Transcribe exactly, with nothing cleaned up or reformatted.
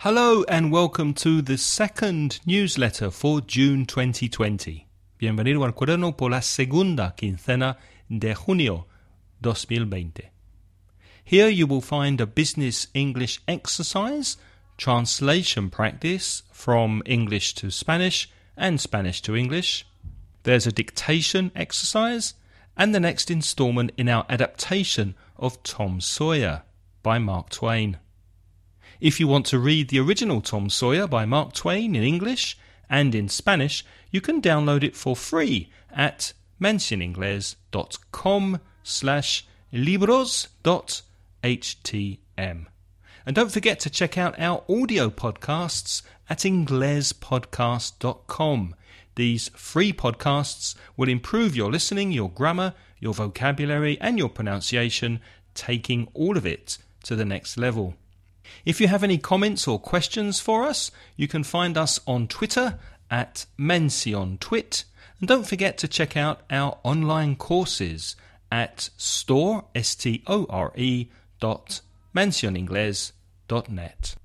Hello and welcome to the second newsletter for June twenty twenty. Bienvenido al cuaderno por la segunda quincena de junio dos mil veinte. Here you will find a business English exercise, translation practice from English to Spanish and Spanish to English. There's a dictation exercise and the next installment in our adaptation of Tom Sawyer by Mark Twain. If you want to read the original Tom Sawyer by Mark Twain in English and in Spanish, you can download it for free at mencioningles.com slash libros.htm. And don't forget to check out our audio podcasts at inglespodcast dot com. These free podcasts will improve your listening, your grammar, your vocabulary and your pronunciation, taking all of it to the next level. If you have any comments or questions for us, you can find us on Twitter at menciontwit. And don't forget to check out our online courses at store, S T O R E, dot mencioningles dot net.